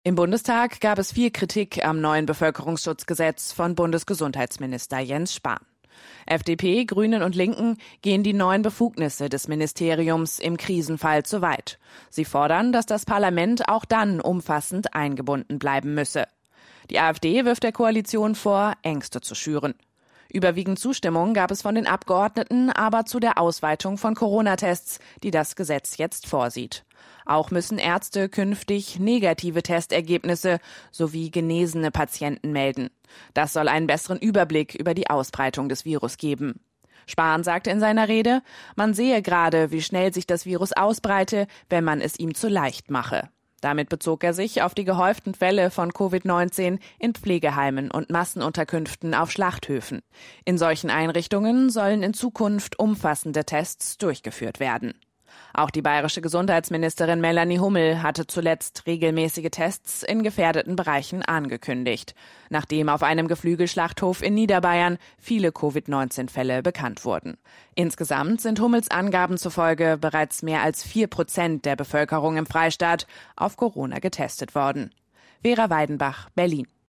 Im Bundestag gab es viel Kritik am neuen Bevölkerungsschutzgesetz von Bundesgesundheitsminister Jens Spahn. FDP, Grünen und Linken gehen die neuen Befugnisse des Ministeriums im Krisenfall zu weit. Sie fordern, dass das Parlament auch dann umfassend eingebunden bleiben müsse. Die AfD wirft der Koalition vor, Ängste zu schüren. Überwiegend Zustimmung gab es von den Abgeordneten aber zu der Ausweitung von Corona-Tests, die das Gesetz jetzt vorsieht. Auch müssen Ärzte künftig negative Testergebnisse sowie genesene Patienten melden. Das soll einen besseren Überblick über die Ausbreitung des Virus geben. Spahn sagte in seiner Rede, man sehe gerade, wie schnell sich das Virus ausbreite, wenn man es ihm zu leicht mache. Damit bezog er sich auf die gehäuften Fälle von Covid-19 in Pflegeheimen und Massenunterkünften auf Schlachthöfen. In solchen Einrichtungen sollen in Zukunft umfassende Tests durchgeführt werden. Auch die bayerische Gesundheitsministerin Melanie Hummel hatte zuletzt regelmäßige Tests in gefährdeten Bereichen angekündigt, nachdem auf einem Geflügelschlachthof in Niederbayern viele Covid-19-Fälle bekannt wurden. Insgesamt sind Hummels Angaben zufolge bereits mehr als 4% der Bevölkerung im Freistaat auf Corona getestet worden. Vera Weidenbach, Berlin.